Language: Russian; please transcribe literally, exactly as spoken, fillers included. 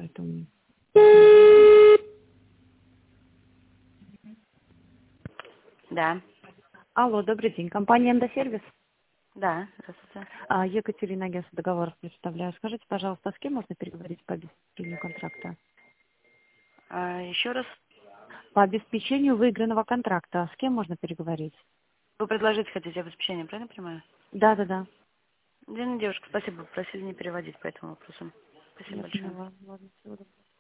поэтому... Да. Алло, добрый день. Компания «Эндосервис». Да, здравствуйте. А, Екатерина, агентство договоров представляю. Скажите, пожалуйста, с кем можно переговорить по обеспечению контракта? А, еще раз. По обеспечению выигранного контракта. С кем можно переговорить? Вы предложить хотите обеспечение, правильно понимаю? Да, да, да. Дина, девушка, спасибо. Просили не переводить по этому вопросу. Спасибо Я большое. поняла. Ладно, всего доброго.